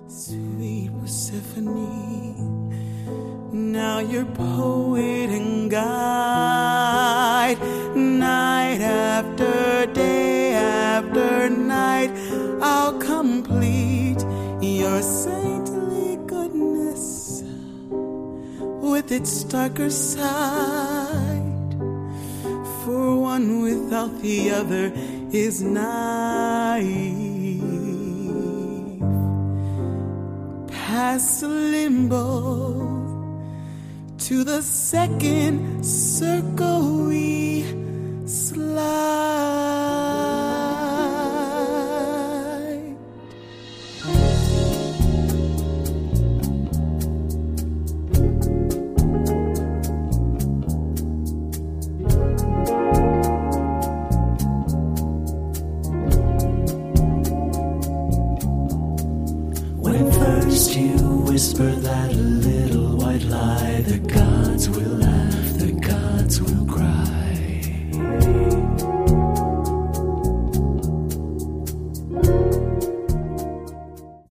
Sweet Persephone, now you're poet and guide. Night after day after night, I'll complete your saintly goodness with its darker side. For one without the other is naive. Past limbo to the second circle we slide. When first you whisper that little white lie, the gods will laugh, the gods will cry.